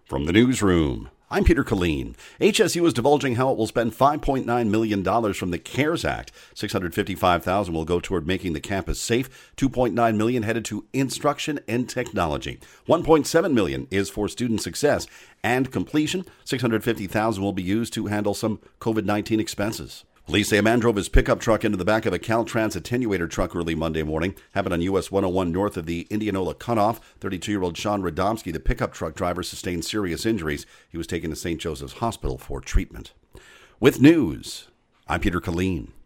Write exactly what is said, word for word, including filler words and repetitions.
From the newsroom, I'm Peter Killeen. H S U is divulging how it will spend five point nine million dollars from the CARES Act. six hundred fifty-five thousand dollars will go toward making the campus safe. two point nine million dollars headed to instruction and technology. one point seven million dollars is for student success and completion. six hundred fifty thousand dollars will be used to handle some covid nineteen expenses. Police say a man drove his pickup truck into the back of a Caltrans attenuator truck early Monday morning. Happened on U S one oh one north of the Indianola cutoff. thirty-two-year-old Sean Radomski, the pickup truck driver, sustained serious injuries. He was taken to Saint Joseph's Hospital for treatment. With news, I'm Peter Killeen.